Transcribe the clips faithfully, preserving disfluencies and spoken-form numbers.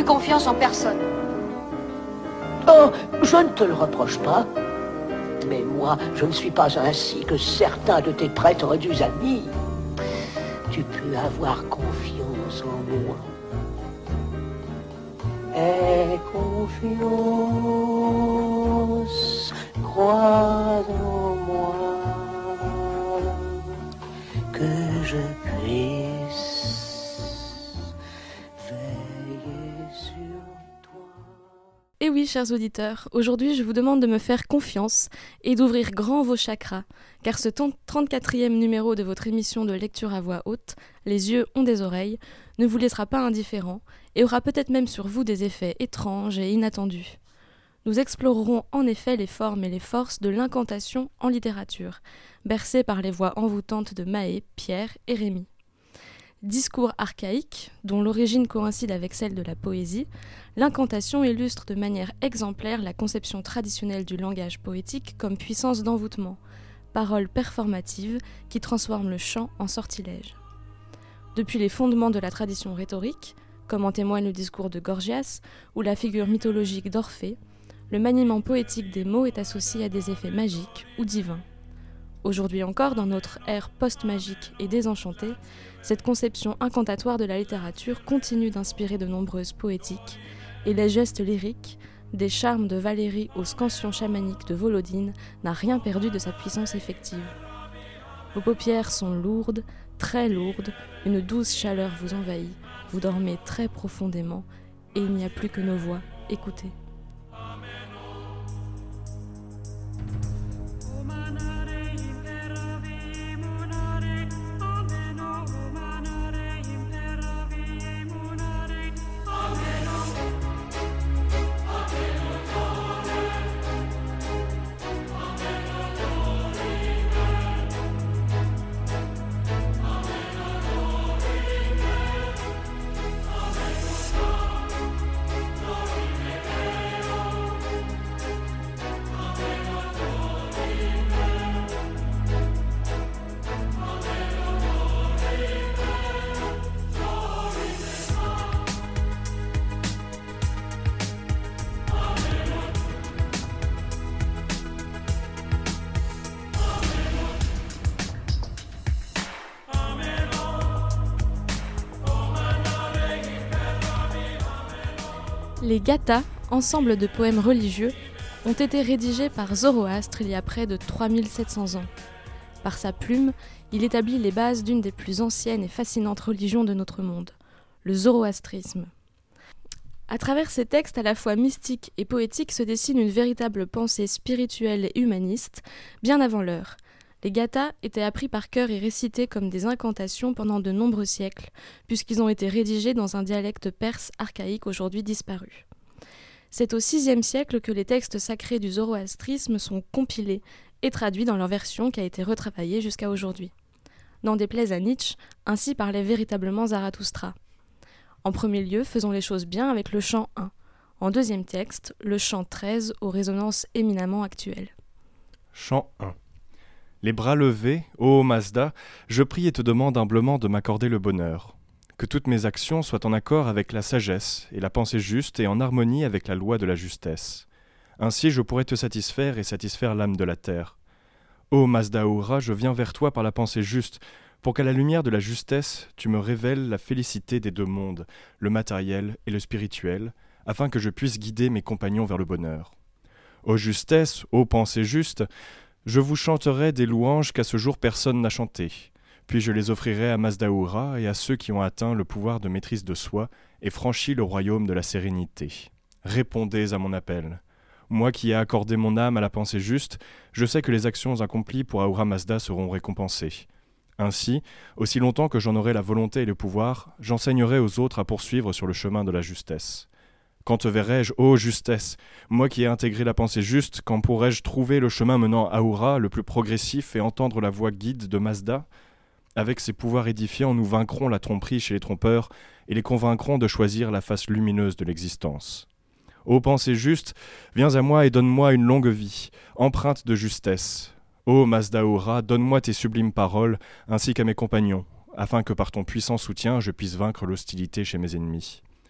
confiance en personne. Oh, je ne te le reproche pas. Mais moi, je ne suis pas ainsi que certains de tes prétendus amis. Tu peux avoir confiance en moi. Aie confiance, crois en moi, que je puisse veiller sur toi. Et oui, chers auditeurs, aujourd'hui je vous demande de me faire confiance et d'ouvrir grand vos chakras, car ce trente-quatrième numéro de votre émission de lecture à voix haute, Les yeux ont des oreilles, ne vous laissera pas indifférent et aura peut-être même sur vous des effets étranges et inattendus. Nous explorerons en effet les formes et les forces de l'incantation en littérature, bercées par les voix envoûtantes de Mahé, Pierre et Rémi. Discours archaïque, dont l'origine coïncide avec celle de la poésie, l'incantation illustre de manière exemplaire la conception traditionnelle du langage poétique comme puissance d'envoûtement, parole performative qui transforme le chant en sortilège. Depuis les fondements de la tradition rhétorique, comme en témoigne le discours de Gorgias ou la figure mythologique d'Orphée, le maniement poétique des mots est associé à des effets magiques ou divins. Aujourd'hui encore, dans notre ère post-magique et désenchantée, cette conception incantatoire de la littérature continue d'inspirer de nombreuses poétiques, et les gestes lyriques, des charmes de Valérie aux scansions chamaniques de Volodine, n'a rien perdu de sa puissance effective. Vos paupières sont lourdes, très lourdes, une douce chaleur vous envahit, vous dormez très profondément, et il n'y a plus que nos voix. Écoutez. Les Gathas, ensemble de poèmes religieux, ont été rédigés par Zoroastre il y a près de trois mille sept cents ans. Par sa plume, il établit les bases d'une des plus anciennes et fascinantes religions de notre monde, le zoroastrisme. À travers ces textes à la fois mystiques et poétiques se dessine une véritable pensée spirituelle et humaniste, bien avant l'heure. Les Gathas étaient appris par cœur et récités comme des incantations pendant de nombreux siècles, puisqu'ils ont été rédigés dans un dialecte perse archaïque aujourd'hui disparu. C'est au sixième siècle que les textes sacrés du zoroastrisme sont compilés et traduits dans leur version qui a été retravaillée jusqu'à aujourd'hui. N'en déplaise à Nietzsche, ainsi parlait véritablement Zarathustra. En premier lieu, faisons les choses bien avec le chant un. En deuxième texte, le chant treize aux résonances éminemment actuelles. Chant un. Les bras levés, ô Mazda, je prie et te demande humblement de m'accorder le bonheur. Que toutes mes actions soient en accord avec la sagesse et la pensée juste et en harmonie avec la loi de la justesse. Ainsi je pourrai te satisfaire et satisfaire l'âme de la terre. Ô Mazdaoura, je viens vers toi par la pensée juste, pour qu'à la lumière de la justesse, tu me révèles la félicité des deux mondes, le matériel et le spirituel, afin que je puisse guider mes compagnons vers le bonheur. Ô justesse, ô pensée juste, je vous chanterai des louanges qu'à ce jour personne n'a chantées, puis je les offrirai à Mazdaoura et à ceux qui ont atteint le pouvoir de maîtrise de soi et franchi le royaume de la sérénité. Répondez à mon appel. Moi qui ai accordé mon âme à la pensée juste, je sais que les actions accomplies pour Ahura Mazda seront récompensées. Ainsi, aussi longtemps que j'en aurai la volonté et le pouvoir, j'enseignerai aux autres à poursuivre sur le chemin de la justesse. Quand te verrai-je, ô justesse, moi qui ai intégré la pensée juste, quand pourrai-je trouver le chemin menant à Ahura, le plus progressif, et entendre la voix guide de Mazda ? Avec ses pouvoirs édifiants, nous vaincrons la tromperie chez les trompeurs et les convaincrons de choisir la face lumineuse de l'existence. Ô pensée juste, viens à moi et donne-moi une longue vie, empreinte de justesse. Ô Mazdaoura, donne-moi tes sublimes paroles, ainsi qu'à mes compagnons, afin que par ton puissant soutien, je puisse vaincre l'hostilité chez mes ennemis.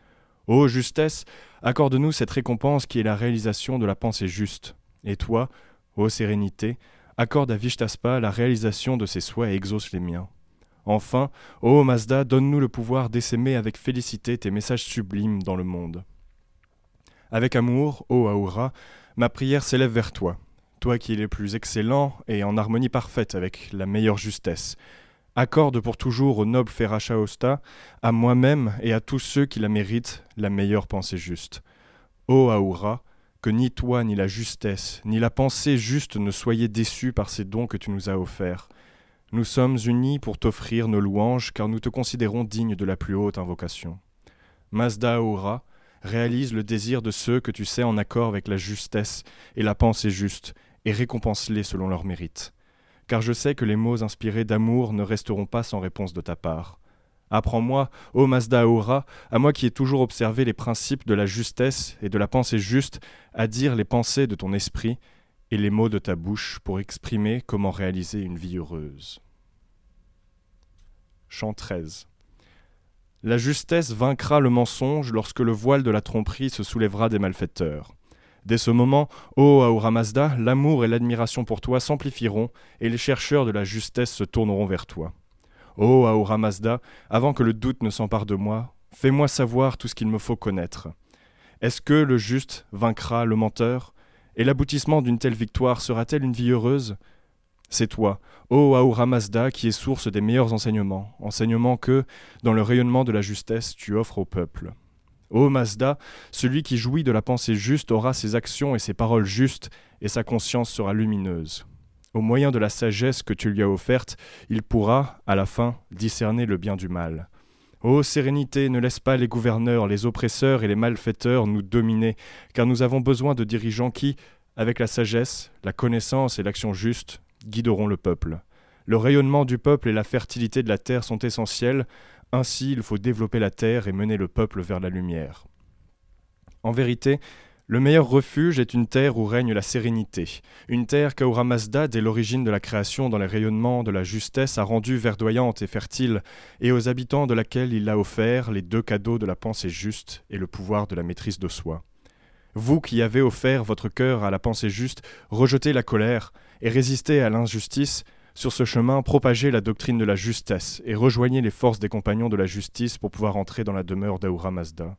Ô justesse, accorde-nous cette récompense qui est la réalisation de la pensée juste. Et toi, ô sérénité, accorde à Vishtaspa la réalisation de ses souhaits et exauce les miens. Enfin, ô Mazda, donne-nous le pouvoir d'essaimer avec félicité tes messages sublimes dans le monde. Avec amour, ô Ahura, ma prière s'élève vers toi, toi qui es le plus excellent et en harmonie parfaite avec la meilleure justesse. Accorde pour toujours au noble Ferashaosta, à moi-même et à tous ceux qui la méritent, la meilleure pensée juste. Ô Ahura, que ni toi, ni la justesse, ni la pensée juste ne soyez déçus par ces dons que tu nous as offerts. Nous sommes unis pour t'offrir nos louanges, car nous te considérons digne de la plus haute invocation. Mazda Ahura, réalise le désir de ceux que tu sais en accord avec la justesse et la pensée juste, et récompense-les selon leur mérite. Car je sais que les mots inspirés d'amour ne resteront pas sans réponse de ta part. Apprends-moi, ô Mazda Ahura, à moi qui ai toujours observé les principes de la justesse et de la pensée juste, à dire les pensées de ton esprit et les mots de ta bouche pour exprimer comment réaliser une vie heureuse. Chant treize. La justesse vaincra le mensonge lorsque le voile de la tromperie se soulèvera des malfaiteurs. Dès ce moment, ô Ahura Mazda, l'amour et l'admiration pour toi s'amplifieront et les chercheurs de la justesse se tourneront vers toi. Ô Ahura Mazda, avant que le doute ne s'empare de moi, fais-moi savoir tout ce qu'il me faut connaître. Est-ce que le juste vaincra le menteur ? Et l'aboutissement d'une telle victoire sera-t-elle une vie heureuse ? C'est toi, ô Ahura Mazda, qui es source des meilleurs enseignements, enseignements que, dans le rayonnement de la justesse, tu offres au peuple. Ô Mazda, celui qui jouit de la pensée juste aura ses actions et ses paroles justes, et sa conscience sera lumineuse. Au moyen de la sagesse que tu lui as offerte, il pourra, à la fin, discerner le bien du mal. Ô sérénité, ne laisse pas les gouverneurs, les oppresseurs et les malfaiteurs nous dominer, car nous avons besoin de dirigeants qui, avec la sagesse, la connaissance et l'action juste, guideront le peuple. Le rayonnement du peuple et la fertilité de la terre sont essentiels, ainsi il faut développer la terre et mener le peuple vers la lumière. En vérité, le meilleur refuge est une terre où règne la sérénité, une terre qu'Ahura Mazda, dès l'origine de la création dans les rayonnements de la justesse, a rendue verdoyante et fertile, et aux habitants de laquelle il a offert les deux cadeaux de la pensée juste et le pouvoir de la maîtrise de soi. Vous qui avez offert votre cœur à la pensée juste, rejetez la colère et résistez à l'injustice. Sur ce chemin, propagez la doctrine de la justesse et rejoignez les forces des compagnons de la justice pour pouvoir entrer dans la demeure d'Ahura Mazda.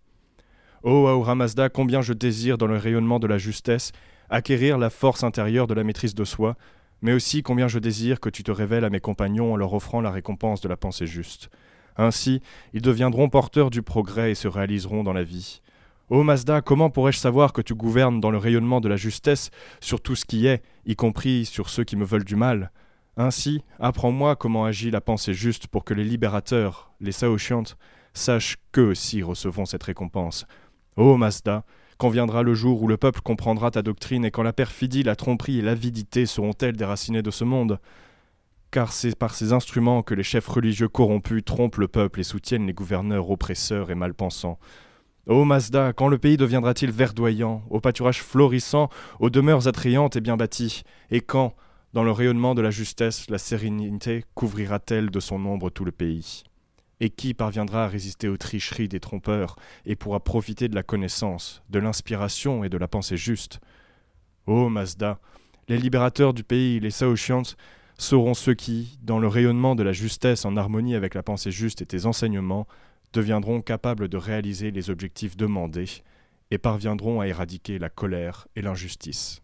Ô Ahura Mazda, combien je désire dans le rayonnement de la justesse acquérir la force intérieure de la maîtrise de soi, mais aussi combien je désire que tu te révèles à mes compagnons en leur offrant la récompense de la pensée juste. Ainsi, ils deviendront porteurs du progrès et se réaliseront dans la vie. Ô Mazda, comment pourrais-je savoir que tu gouvernes dans le rayonnement de la justesse sur tout ce qui est, y compris sur ceux qui me veulent du mal ? Ainsi, apprends-moi comment agit la pensée juste pour que les libérateurs, les Saoshyants, sachent qu'eux aussi recevront cette récompense. Ô Mazda, quand viendra le jour où le peuple comprendra ta doctrine et quand la perfidie, la tromperie et l'avidité seront-elles déracinées de ce monde ? Car c'est par ces instruments que les chefs religieux corrompus trompent le peuple et soutiennent les gouverneurs oppresseurs et malpensants. Ô Mazda, quand le pays deviendra-t-il verdoyant, au pâturage florissant, aux demeures attrayantes et bien bâties ? Et quand, dans le rayonnement de la justesse, la sérénité couvrira-t-elle de son ombre tout le pays ? Et qui parviendra à résister aux tricheries des trompeurs et pourra profiter de la connaissance, de l'inspiration et de la pensée juste ? Ô Mazda, les libérateurs du pays, les Saoshyants, seront ceux qui, dans le rayonnement de la justesse en harmonie avec la pensée juste et tes enseignements, deviendront capables de réaliser les objectifs demandés et parviendront à éradiquer la colère et l'injustice.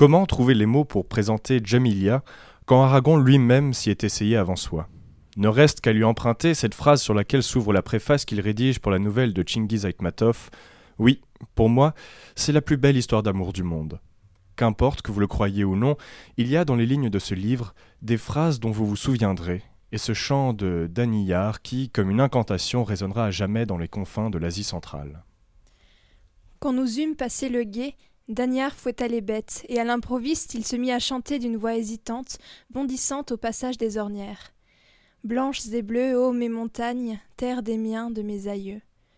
Comment trouver les mots pour présenter Djamilia quand Aragon lui-même s'y est essayé avant soi ? Ne reste qu'à lui emprunter cette phrase sur laquelle s'ouvre la préface qu'il rédige pour la nouvelle de Chingiz Aitmatov. Oui, pour moi, c'est la plus belle histoire d'amour du monde. Qu'importe que vous le croyiez ou non, il y a dans les lignes de ce livre des phrases dont vous vous souviendrez, et ce chant de Daniyar qui, comme une incantation, résonnera à jamais dans les confins de l'Asie centrale. Quand nous eûmes passé le gué, Daniyar fouetta les bêtes, et à l'improviste il se mit à chanter d'une voix hésitante, bondissante au passage des ornières. Blanches et bleues, ô mes montagnes, terre des miens, de mes aïeux.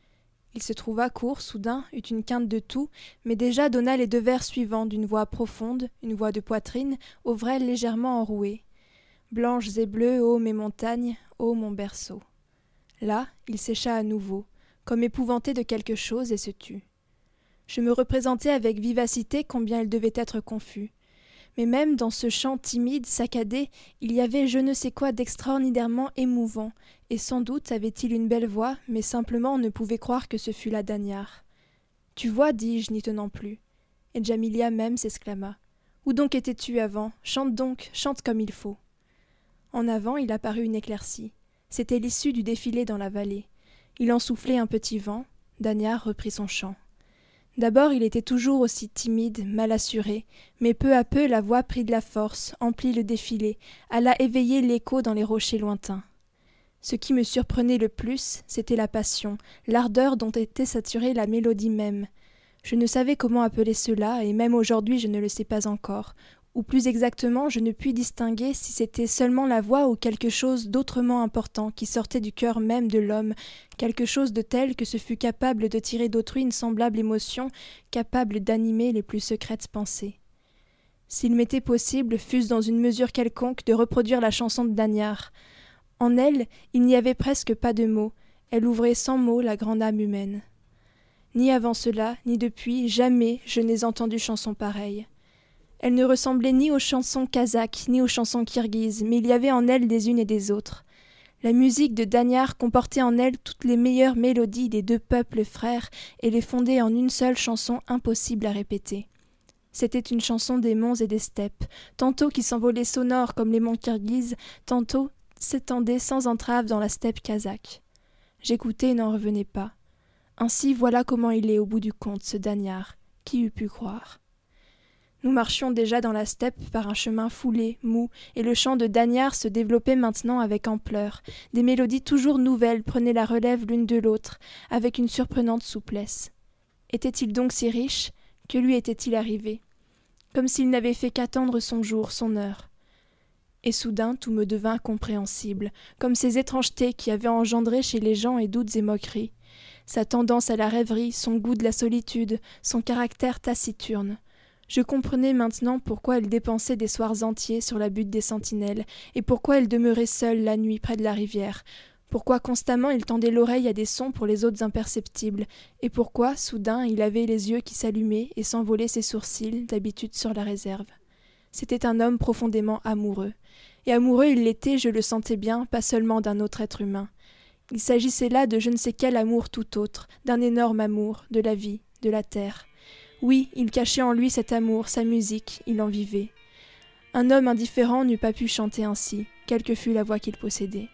Il se trouva court, soudain, eut une quinte de tout, mais déjà donna les deux vers suivants d'une voix profonde, une voix de poitrine, au vrai légèrement enrouée. Blanches et bleues, ô mes montagnes, ô mon berceau. Là, il sécha à nouveau, comme épouvanté de quelque chose, et se tut. Je me représentais avec vivacité combien il devait être confus. Mais même dans ce chant timide, saccadé, il y avait je ne sais quoi d'extraordinairement émouvant, et sans doute avait-il une belle voix, mais simplement on ne pouvait croire que ce fût la Daniyar. « Tu vois, dis-je, n'y tenant plus. » Et Djamilia même s'exclama. « Où donc étais-tu avant ? Chante donc, chante comme il faut. » En avant, il apparut une éclaircie. C'était l'issue du défilé dans la vallée. Il en soufflait un petit vent. Daniyar reprit son chant. D'abord il était toujours aussi timide, mal assuré, mais peu à peu la voix prit de la force, emplit le défilé, alla éveiller l'écho dans les rochers lointains. Ce qui me surprenait le plus, c'était la passion, l'ardeur dont était saturée la mélodie même. Je ne savais comment appeler cela, et même aujourd'hui je ne le sais pas encore, ou plus exactement je ne puis distinguer si c'était seulement la voix ou quelque chose d'autrement important qui sortait du cœur même de l'homme, quelque chose de tel que ce fût capable de tirer d'autrui une semblable émotion, capable d'animer les plus secrètes pensées. S'il m'était possible, fût-ce dans une mesure quelconque, de reproduire la chanson de Daniyar. En elle, il n'y avait presque pas de mots, elle ouvrait sans mots la grande âme humaine. Ni avant cela, ni depuis, jamais je n'ai entendu chanson pareille. Elle ne ressemblait ni aux chansons kazakhes, ni aux chansons kirghizes, mais il y avait en elle des unes et des autres. La musique de Daniyar comportait en elle toutes les meilleures mélodies des deux peuples frères et les fondait en une seule chanson impossible à répéter. C'était une chanson des monts et des steppes, tantôt qui s'envolait sonore comme les monts kirghizes, tantôt s'étendait sans entrave dans la steppe kazakh. J'écoutais et n'en revenais pas. Ainsi voilà comment il est au bout du compte, ce Daniyar. Qui eût pu croire ? Nous marchions déjà dans la steppe par un chemin foulé, mou, et le chant de Daniyar se développait maintenant avec ampleur. Des mélodies toujours nouvelles prenaient la relève l'une de l'autre, avec une surprenante souplesse. Était-il donc si riche ? Que lui était-il arrivé ? Comme s'il n'avait fait qu'attendre son jour, son heure. Et soudain tout me devint compréhensible, comme ces étrangetés qui avaient engendré chez les gens et doutes et moqueries. Sa tendance à la rêverie, son goût de la solitude, son caractère taciturne. Je comprenais maintenant pourquoi elle dépensait des soirs entiers sur la butte des sentinelles, et pourquoi elle demeurait seule la nuit près de la rivière, pourquoi constamment il tendait l'oreille à des sons pour les autres imperceptibles, et pourquoi, soudain, il avait les yeux qui s'allumaient et s'envolaient ses sourcils, d'habitude sur la réserve. C'était un homme profondément amoureux. Et amoureux il l'était, je le sentais bien, pas seulement d'un autre être humain. Il s'agissait là de je ne sais quel amour tout autre, d'un énorme amour, de la vie, de la terre. Oui, il cachait en lui cet amour, sa musique, il en vivait. Un homme indifférent n'eût pas pu chanter ainsi, quelle que fût la voix qu'il possédait.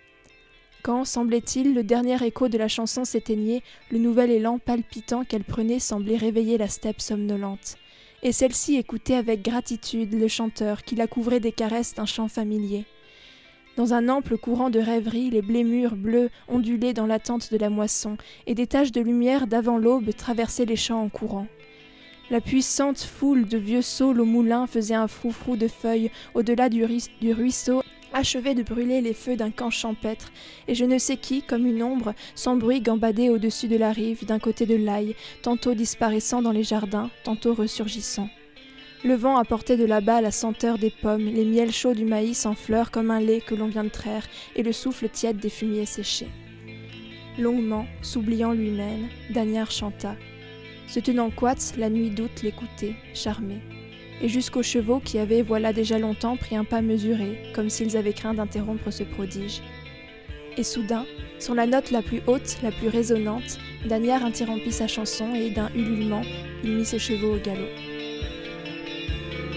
Quand, semblait-il, le dernier écho de la chanson s'éteignait, le nouvel élan palpitant qu'elle prenait semblait réveiller la steppe somnolente. Et celle-ci écoutait avec gratitude le chanteur qui la couvrait des caresses d'un chant familier. Dans un ample courant de rêverie, les blés mûrs bleus ondulaient dans l'attente de la moisson, et des taches de lumière d'avant l'aube traversaient les champs en courant. La puissante foule de vieux saules au moulin faisait un froufrou de feuilles au-delà du, ru- du ruisseau, achevait de brûler les feux d'un camp champêtre, et je ne sais qui, comme une ombre, sans bruit gambadait au-dessus de la rive, d'un côté de l'Aille, tantôt disparaissant dans les jardins, tantôt ressurgissant. Le vent apportait de là-bas la senteur des pommes, les miels chauds du maïs en fleurs comme un lait que l'on vient de traire, et le souffle tiède des fumiers séchés. Longuement, s'oubliant lui-même, Daniyar chanta. Se tenant coite, la nuit d'août l'écoutait, charmé. Et jusqu'aux chevaux qui avaient, voilà déjà longtemps, pris un pas mesuré, comme s'ils avaient craint d'interrompre ce prodige. Et soudain, sur la note la plus haute, la plus résonnante, Daniyar interrompit sa chanson et, d'un ululement, il mit ses chevaux au galop.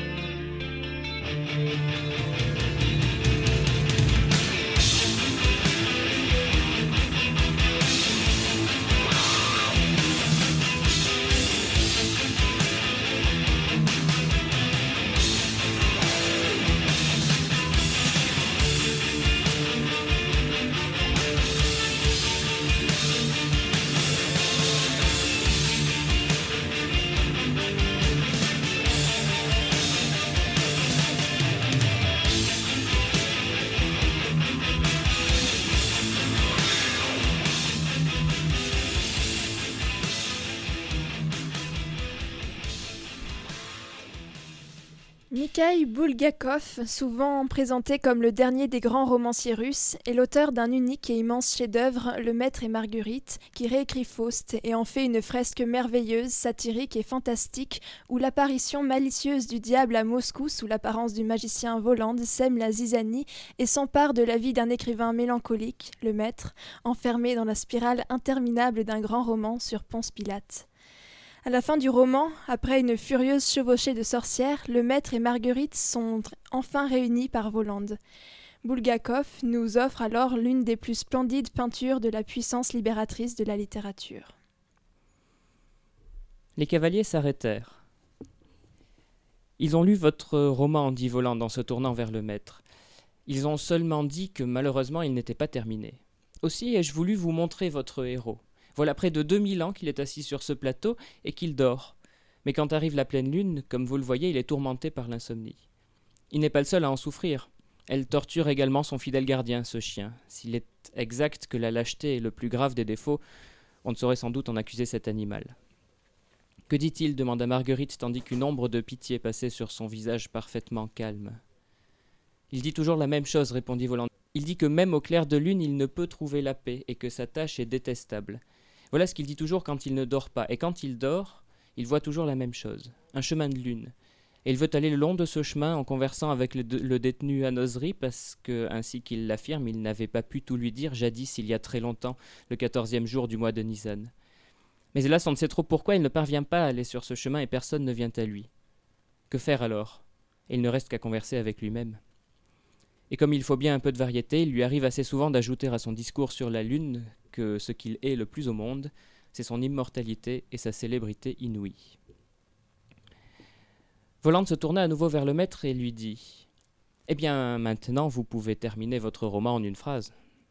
Mikhaïl Bulgakov, souvent présenté comme le dernier des grands romanciers russes, est l'auteur d'un unique et immense chef-d'œuvre, Le Maître et Marguerite, qui réécrit Faust et en fait une fresque merveilleuse, satirique et fantastique, où l'apparition malicieuse du diable à Moscou sous l'apparence du magicien Voland sème la zizanie et s'empare de la vie d'un écrivain mélancolique, le maître, enfermé dans la spirale interminable d'un grand roman sur Ponce Pilate. À la fin du roman, après une furieuse chevauchée de sorcières, le maître et Marguerite sont enfin réunis par Voland. Bulgakov nous offre alors l'une des plus splendides peintures de la puissance libératrice de la littérature. Les cavaliers s'arrêtèrent. « Ils ont lu votre roman, dit Voland en se tournant vers le maître. Ils ont seulement dit que malheureusement il n'était pas terminé. Aussi ai-je voulu vous montrer votre héros. Voilà près de deux mille ans qu'il est assis sur ce plateau et qu'il dort. Mais quand arrive la pleine lune, comme vous le voyez, il est tourmenté par l'insomnie. Il n'est pas le seul à en souffrir. Elle torture également son fidèle gardien, ce chien. S'il est exact que la lâcheté est le plus grave des défauts, on ne saurait sans doute en accuser cet animal. »« Que dit-il » demanda Marguerite, tandis qu'une ombre de pitié passait sur son visage parfaitement calme. « Il dit toujours la même chose, répondit Voland. Il dit que même au clair de lune, il ne peut trouver la paix et que sa tâche est détestable. Voilà ce qu'il dit toujours quand il ne dort pas. Et quand il dort, il voit toujours la même chose, un chemin de lune. Et il veut aller le long de ce chemin en conversant avec le, de, le détenu Anosri parce que, ainsi qu'il l'affirme, il n'avait pas pu tout lui dire jadis, il y a très longtemps, le quatorzième jour du mois de Nisan. Mais hélas, on ne sait trop pourquoi il ne parvient pas à aller sur ce chemin et personne ne vient à lui. Que faire alors ? Il ne reste qu'à converser avec lui-même. Et comme il faut bien un peu de variété, il lui arrive assez souvent d'ajouter à son discours sur la lune que ce qu'il est le plus au monde, c'est son immortalité et sa célébrité inouïe. Voland se tourna à nouveau vers le maître et lui dit « Eh bien, maintenant, vous pouvez terminer votre roman en une phrase. »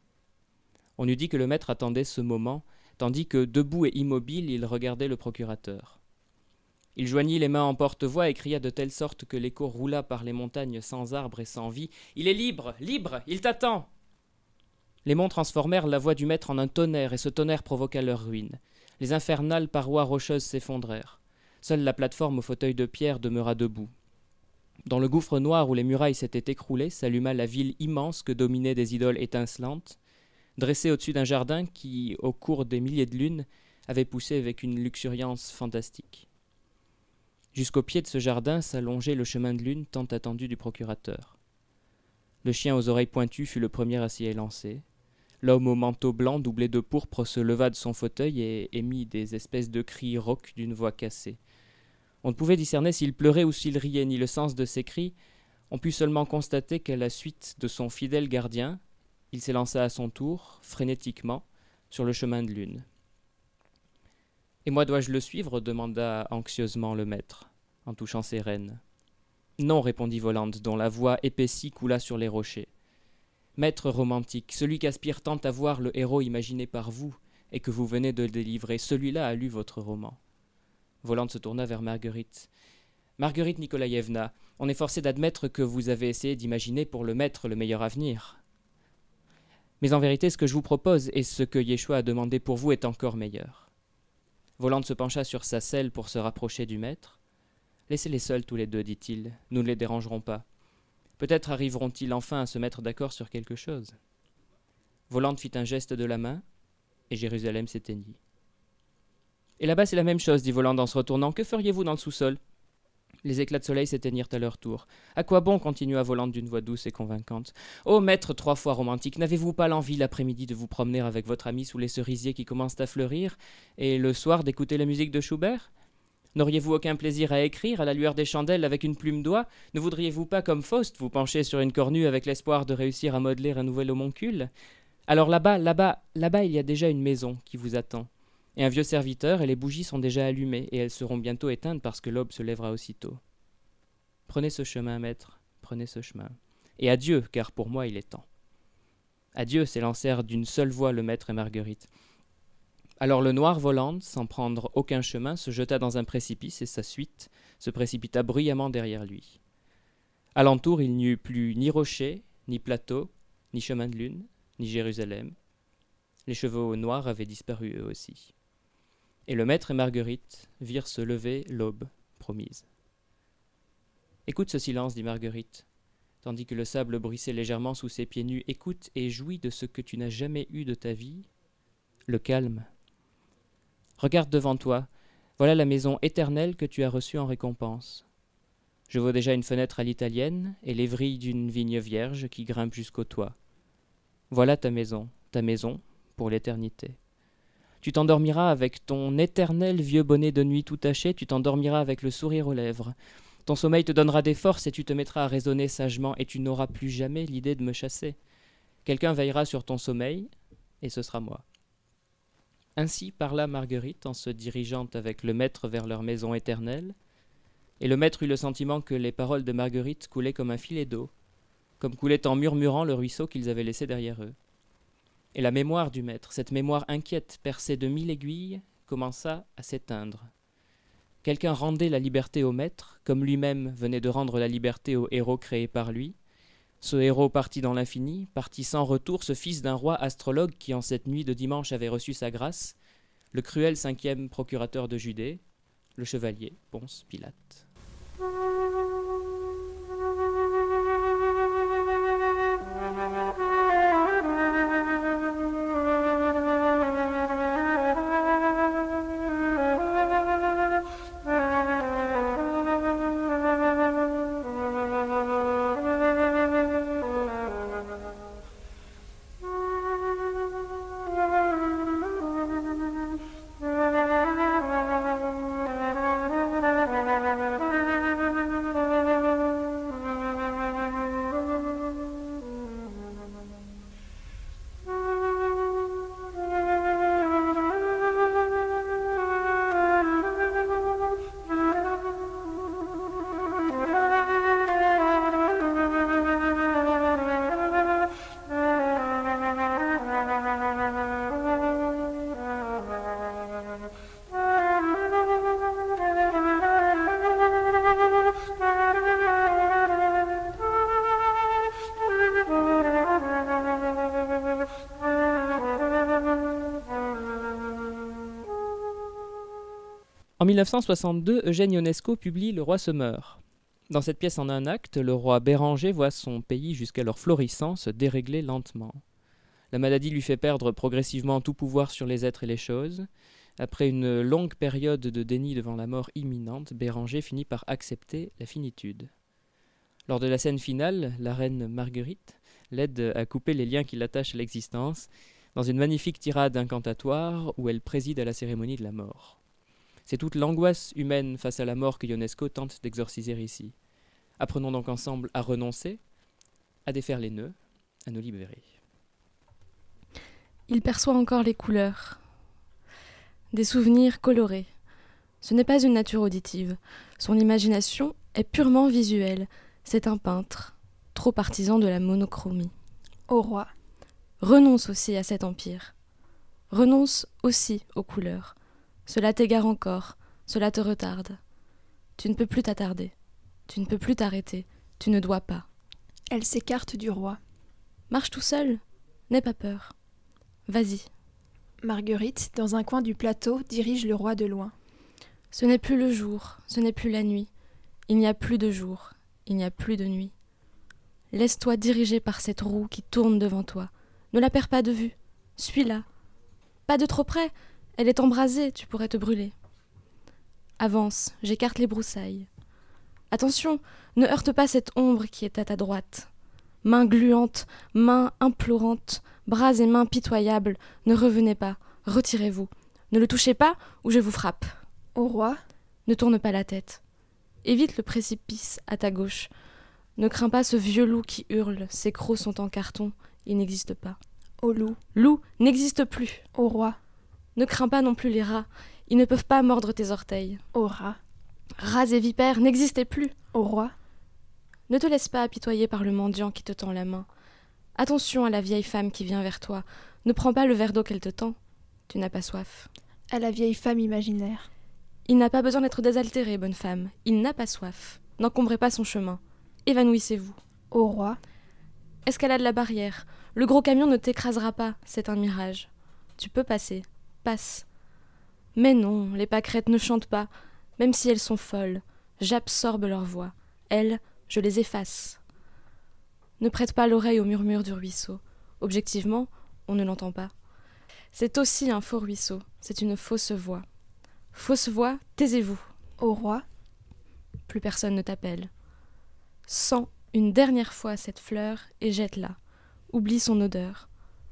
On eût dit que le maître attendait ce moment, tandis que, debout et immobile, il regardait le procurateur. Il joignit les mains en porte-voix et cria de telle sorte que l'écho roula par les montagnes sans arbre et sans vie. « Il est libre, libre, il t'attend !» Les monts transformèrent la voix du maître en un tonnerre, et ce tonnerre provoqua leur ruine. Les infernales parois rocheuses s'effondrèrent. Seule la plateforme au fauteuil de pierre demeura debout. Dans le gouffre noir où les murailles s'étaient écroulées, s'alluma la ville immense que dominaient des idoles étincelantes, dressée au-dessus d'un jardin qui, au cours des milliers de lunes, avait poussé avec une luxuriance fantastique. Jusqu'au pied de ce jardin s'allongeait le chemin de lune tant attendu du procurateur. Le chien aux oreilles pointues fut le premier à s'y élancer. L'homme au manteau blanc doublé de pourpre se leva de son fauteuil et émit des espèces de cris rauques d'une voix cassée. On ne pouvait discerner s'il pleurait ou s'il riait, ni le sens de ses cris. On put seulement constater qu'à la suite de son fidèle gardien, il s'élança à son tour, frénétiquement, sur le chemin de lune. « Et moi dois-je le suivre » demanda anxieusement le maître, en touchant ses rênes. « Non » répondit Voland, dont la voix épaissie coula sur les rochers. « Maître romantique, celui qu'aspire tant à voir le héros imaginé par vous et que vous venez de délivrer, celui-là a lu votre roman. » Voland se tourna vers Marguerite. « Marguerite Nikolaïevna, on est forcé d'admettre que vous avez essayé d'imaginer pour le maître le meilleur avenir. Mais en vérité, ce que je vous propose et ce que Yeshua a demandé pour vous est encore meilleur. » Voland se pencha sur sa selle pour se rapprocher du maître. « Laissez-les seuls tous les deux, dit-il, nous ne les dérangerons pas. Peut-être arriveront-ils enfin à se mettre d'accord sur quelque chose. » Voland fit un geste de la main, et Jérusalem s'éteignit. « Et là-bas c'est la même chose, dit Voland en se retournant. Que feriez-vous dans le sous-sol » Les éclats de soleil s'éteignirent à leur tour. « À quoi bon » continua Voland d'une voix douce et convaincante. « Ô maître trois fois romantique, n'avez-vous pas l'envie l'après-midi de vous promener avec votre ami sous les cerisiers qui commencent à fleurir, et le soir d'écouter la musique de Schubert ? N'auriez-vous aucun plaisir à écrire à la lueur des chandelles avec une plume d'oie ? Ne voudriez-vous pas, comme Faust, vous pencher sur une cornue avec l'espoir de réussir à modeler un nouvel homoncule ? Alors là-bas, là-bas, là-bas, il y a déjà une maison qui vous attend, et un vieux serviteur, et les bougies sont déjà allumées, et elles seront bientôt éteintes parce que l'aube se lèvera aussitôt. Prenez ce chemin, maître, prenez ce chemin. Et adieu, car pour moi il est temps. Adieu, s'élancèrent d'une seule voix le maître et Marguerite. Alors le noir Voland, sans prendre aucun chemin, se jeta dans un précipice et sa suite se précipita bruyamment derrière lui. Alentour, il n'y eut plus ni rocher, ni plateau, ni chemin de lune, ni Jérusalem. Les chevaux noirs avaient disparu eux aussi. Et le maître et Marguerite virent se lever l'aube promise. Écoute ce silence, dit Marguerite, tandis que le sable bruissait légèrement sous ses pieds nus. Écoute et jouis de ce que tu n'as jamais eu de ta vie, le calme. Regarde devant toi, voilà la maison éternelle que tu as reçue en récompense. Je vois déjà une fenêtre à l'italienne et les vrilles d'une vigne vierge qui grimpe jusqu'au toit. Voilà ta maison, ta maison pour l'éternité. Tu t'endormiras avec ton éternel vieux bonnet de nuit tout taché, tu t'endormiras avec le sourire aux lèvres. Ton sommeil te donnera des forces et tu te mettras à raisonner sagement et tu n'auras plus jamais l'idée de me chasser. Quelqu'un veillera sur ton sommeil et ce sera moi. Ainsi parla Marguerite en se dirigeant avec le maître vers leur maison éternelle, et le maître eut le sentiment que les paroles de Marguerite coulaient comme un filet d'eau, comme coulait en murmurant le ruisseau qu'ils avaient laissé derrière eux. Et la mémoire du maître, cette mémoire inquiète, percée de mille aiguilles, commença à s'éteindre. Quelqu'un rendait la liberté au maître, comme lui-même venait de rendre la liberté au héros créé par lui. Ce héros partit dans l'infini, partit sans retour, ce fils d'un roi astrologue qui en cette nuit de dimanche avait reçu sa grâce, le cruel cinquième procurateur de Judée, le chevalier Ponce Pilate. En mille neuf cent soixante-deux, Eugène Ionesco publie Le roi se meurt. Dans cette pièce en un acte, le roi Béranger voit son pays jusqu'alors florissant se dérégler lentement. La maladie lui fait perdre progressivement tout pouvoir sur les êtres et les choses. Après une longue période de déni devant la mort imminente, Béranger finit par accepter la finitude. Lors de la scène finale, la reine Marguerite l'aide à couper les liens qui l'attachent à l'existence dans une magnifique tirade incantatoire où elle préside à la cérémonie de la mort. C'est toute l'angoisse humaine face à la mort que Ionesco tente d'exorciser ici. Apprenons donc ensemble à renoncer, à défaire les nœuds, à nous libérer. Il perçoit encore les couleurs, des souvenirs colorés. Ce n'est pas une nature auditive. Son imagination est purement visuelle. C'est un peintre, trop partisan de la monochromie. Au roi. Renonce aussi à cet empire. Renonce aussi aux couleurs. Cela t'égare encore, cela te retarde. Tu ne peux plus t'attarder, tu ne peux plus t'arrêter, tu ne dois pas. Elle s'écarte du roi. Marche tout seul, n'aie pas peur. Vas-y. Marguerite, dans un coin du plateau, dirige le roi de loin. Ce n'est plus le jour, ce n'est plus la nuit. Il n'y a plus de jour, il n'y a plus de nuit. Laisse-toi diriger par cette roue qui tourne devant toi. Ne la perds pas de vue, suis-la. Pas de trop près. Elle est embrasée, tu pourrais te brûler. Avance, j'écarte les broussailles. Attention, ne heurte pas cette ombre qui est à ta droite. Main gluante, main implorante, bras et mains pitoyables, ne revenez pas, retirez-vous. Ne le touchez pas ou je vous frappe. Au roi. Ne tourne pas la tête. Évite le précipice à ta gauche. Ne crains pas ce vieux loup qui hurle, ses crocs sont en carton, il n'existe pas. Au loup. Loup n'existe plus. Au roi. Ne crains pas non plus les rats, ils ne peuvent pas mordre tes orteils. Au rat. Rats et vipères n'existaient plus. Au roi. Ne te laisse pas apitoyer par le mendiant qui te tend la main. Attention à la vieille femme qui vient vers toi. Ne prends pas le verre d'eau qu'elle te tend. Tu n'as pas soif. À la vieille femme imaginaire. Il n'a pas besoin d'être désaltéré, bonne femme. Il n'a pas soif. N'encombrez pas son chemin. Évanouissez-vous. Au roi. Escalade la barrière. Le gros camion ne t'écrasera pas, c'est un mirage. Tu peux passer. Passe. Mais non, les pâquerettes ne chantent pas, même si elles sont folles. J'absorbe leur voix. elles, je les efface. Ne prête pas l'oreille au murmure du ruisseau. Objectivement, on ne l'entend pas. C'est aussi un faux ruisseau, c'est une fausse voix. Fausse voix, taisez-vous. Au roi, Plus personne ne t'appelle. Sens une dernière fois cette fleur et jette-la. Oublie son odeur.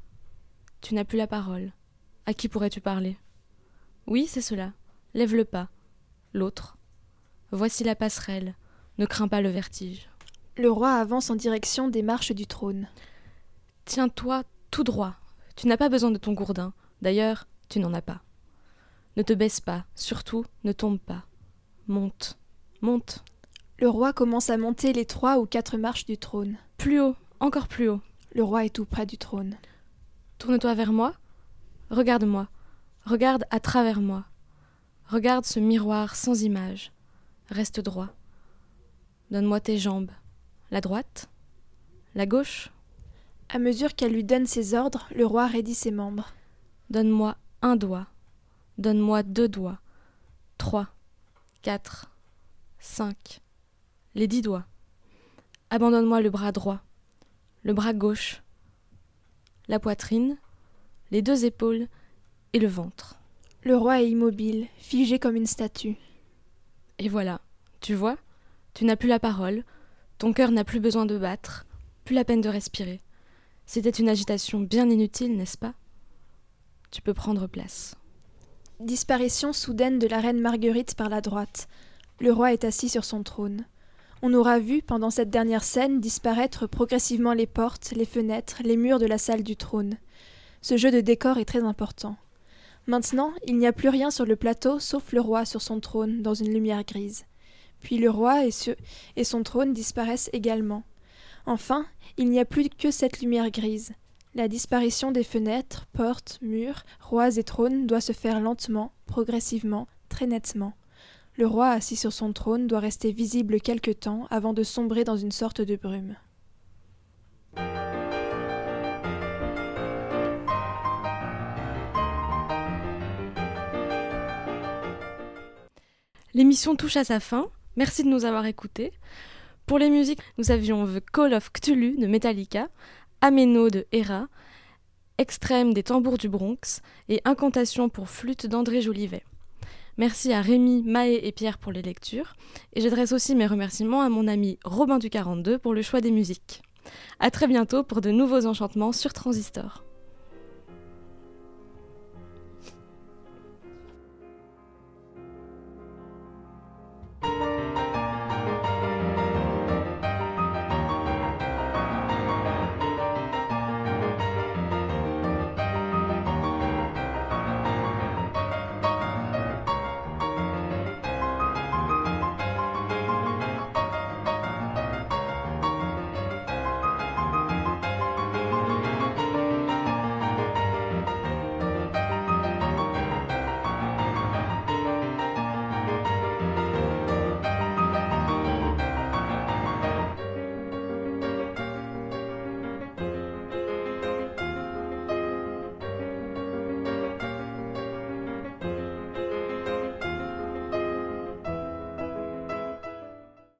Tu n'as plus la parole. À qui pourrais-tu parler ? Oui, c'est cela. Lève le pas. L'autre. Voici la passerelle. Ne crains pas le vertige. le roi avance en direction des marches du trône. Tiens-toi tout droit. Tu n'as pas besoin de ton gourdin. D'ailleurs, tu n'en as pas. Ne te baisse pas. Surtout, ne tombe pas. Monte. Monte. Le roi commence à monter les trois ou quatre marches du trône. Plus haut. Encore plus haut. Le roi est tout près du trône. Tourne-toi vers moi. Regarde-moi. Regarde à travers moi. Regarde ce miroir sans image. Reste droit. Donne-moi tes jambes. La droite ? La gauche ? À mesure qu'elle lui donne ses ordres, le roi raidit ses membres. Donne-moi un doigt. Donne-moi deux doigts. Trois. Quatre. Cinq. Les dix doigts. Abandonne-moi le bras droit. Le bras gauche. La poitrine. Les deux épaules et le ventre. Le roi est immobile, figé comme une statue. Et voilà, tu vois, tu n'as plus la parole, ton cœur n'a plus besoin de battre, plus la peine de respirer. C'était une agitation bien inutile, n'est-ce pas ? Tu peux prendre place. Disparition soudaine de la reine Marguerite par la droite. Le roi est assis sur son trône. On aura vu, pendant cette dernière scène, disparaître progressivement les portes, les fenêtres, les murs de la salle du trône. Ce jeu de décor est très important. Maintenant, il n'y a plus rien sur le plateau sauf le roi sur son trône dans une lumière grise. Puis le roi et, ce- et son trône disparaissent également. Enfin, il n'y a plus que cette lumière grise. La disparition des fenêtres, portes, murs, rois et trônes doit se faire lentement, progressivement, très nettement. Le roi assis sur son trône doit rester visible quelque temps avant de sombrer dans une sorte de brume. L'émission touche à sa fin. Merci de nous avoir écoutés. Pour les musiques, nous avions The Call of Cthulhu de Metallica, Ameno de Hera, Extrême des Tambours du Bronx et Incantation pour flûte d'André Jolivet. Merci à Rémi, Maë et Pierre pour les lectures. Et j'adresse aussi mes remerciements à mon ami Robin du quarante-deux pour le choix des musiques. À très bientôt pour de nouveaux enchantements sur Transistor.